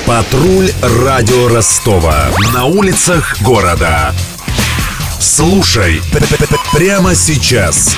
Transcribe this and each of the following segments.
Патруль радио Ростова. На улицах города. Слушай прямо сейчас.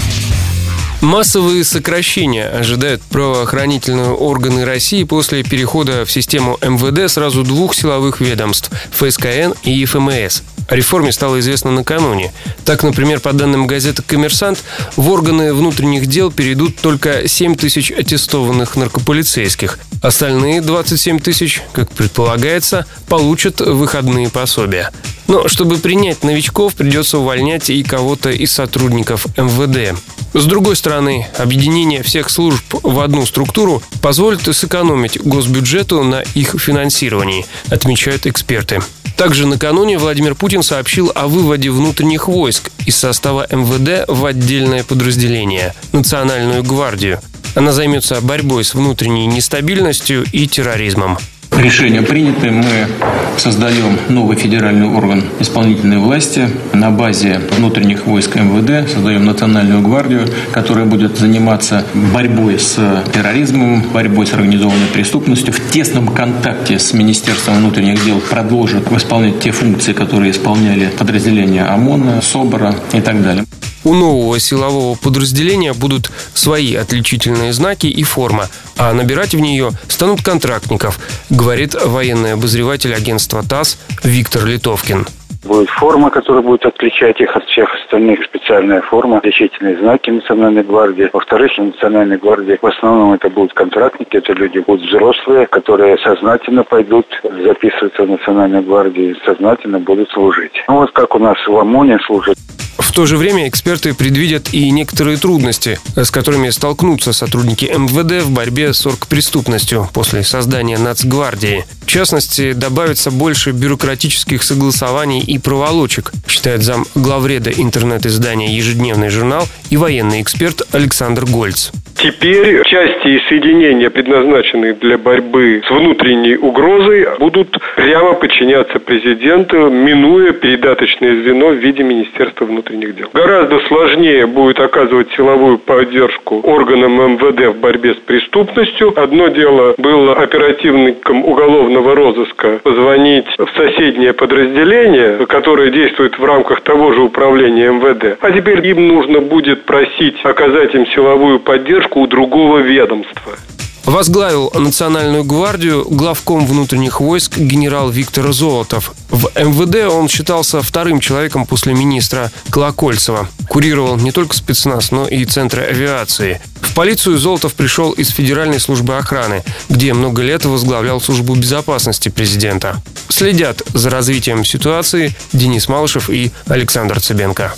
Массовые сокращения ожидают правоохранительные органы России после перехода в систему МВД сразу двух силовых ведомств – ФСКН и ЕФМС. О реформе стало известно накануне. Так, например, по данным газеты «Коммерсант», в органы внутренних дел перейдут только 7 тысяч аттестованных наркополицейских. Остальные 27 тысяч, как предполагается, получат выходные пособия. Но чтобы принять новичков, придется увольнять и кого-то из сотрудников МВД. С другой стороны, объединение всех служб в одну структуру позволит сэкономить госбюджету на их финансировании, отмечают эксперты. Также накануне Владимир Путин сообщил о выводе внутренних войск из состава МВД в отдельное подразделение – Национальную гвардию. Она займется борьбой с внутренней нестабильностью и терроризмом. Решение принято. Мы создаем новый федеральный орган исполнительной власти. На базе внутренних войск МВД создаем Национальную гвардию, которая будет заниматься борьбой с терроризмом, борьбой с организованной преступностью. В тесном контакте с Министерством внутренних дел продолжит исполнять те функции, которые исполняли подразделения ОМОНа, СОБРа и так далее. У нового силового подразделения будут свои отличительные знаки и форма, а набирать в нее станут контрактников, говорит военный обозреватель агентства ТАСС Виктор Литовкин. Будет форма, которая будет отличать их от всех остальных. Специальная форма, отличительные знаки Национальной гвардии. Во-вторых, в Национальной гвардии в основном это будут контрактники, это люди будут взрослые, которые сознательно пойдут записываться в Национальной гвардии, сознательно будут служить. Вот как у нас в ОМОНе служат. В то же время эксперты предвидят и некоторые трудности, с которыми столкнутся сотрудники МВД в борьбе с оргпреступностью после создания Нацгвардии. В частности, добавится больше бюрократических согласований и проволочек, считает зам главреда интернет-издания «Ежедневный журнал» и военный эксперт Александр Гольц. Теперь части и соединения, предназначенные для борьбы с внутренней угрозой, будут прямо подчиняться президенту, минуя передаточное звено в виде Министерства внутренних дел. Гораздо сложнее будет оказывать силовую поддержку органам МВД в борьбе с преступностью. Одно дело было оперативникам уголовного розыска позвонить в соседнее подразделение, которое действует в рамках того же управления МВД. А теперь им нужно будет просить оказать им силовую поддержку у другого ведомства. Возглавил Национальную гвардию главком внутренних войск генерал Виктор Золотов. В МВД он считался вторым человеком после министра Колокольцева. Курировал не только спецназ, но и центры авиации. В полицию Золотов пришел из Федеральной службы охраны, где много лет возглавлял службу безопасности президента. Следят за развитием ситуации Денис Малышев и Александр Цыбенко.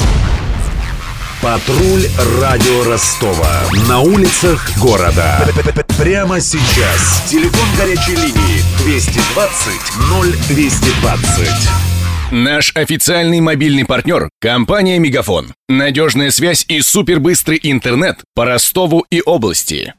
Патруль радио Ростова. На улицах города. Прямо сейчас. Телефон горячей линии 220 0220. Наш официальный мобильный партнер – компания «Мегафон». Надежная связь и супербыстрый интернет по Ростову и области.